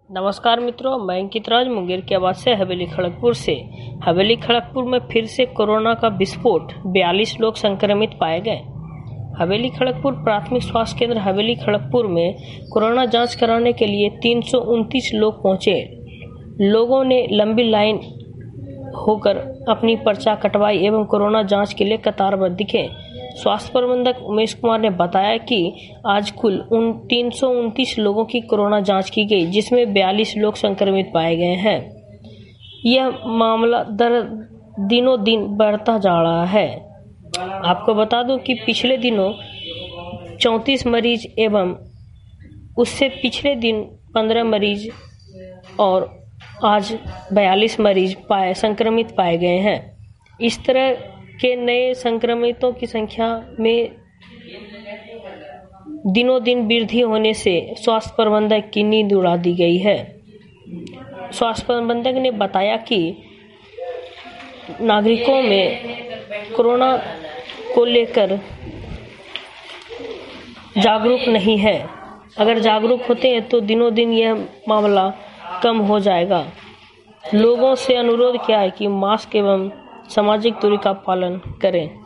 नमस्कार मित्रों, मैं अंकित राज मुंगेर की आवाज से हवेली खड़गपुर से। हवेली खड़गपुर में फिर से कोरोना का विस्फोट, 42 लोग संक्रमित पाए गए। हवेली खड़गपुर प्राथमिक स्वास्थ्य केंद्र हवेली खड़गपुर में कोरोना जांच कराने के लिए 329 लोग पहुंचे। लोगों ने लंबी लाइन होकर अपनी पर्चा कटवाई एवं कोरोना जांच के लिए कतारबद्ध दिखे। स्वास्थ्य प्रबंधक उमेश कुमार ने बताया कि आज कुल 329 लोगों की कोरोना जांच की गई, जिसमें 42 लोग संक्रमित पाए गए हैं। यह मामला दिनों दिन बढ़ता जा रहा है। आपको बता दूं कि पिछले दिनों 34 मरीज एवं उससे पिछले दिन 15 मरीज और आज 42 मरीज संक्रमित पाए गए हैं। इस तरह के नए संक्रमितों की संख्या में दिनों दिन वृद्धि होने से स्वास्थ्य प्रबंधक की नींद उड़ा दी गई है। स्वास्थ्य प्रबंधक ने बताया कि नागरिकों में कोरोना को लेकर जागरूक नहीं है। अगर जागरूक होते हैं तो दिनों दिन यह मामला कम हो जाएगा। लोगों से अनुरोध किया है कि मास्क एवं सामाजिक दूरी का पालन करें।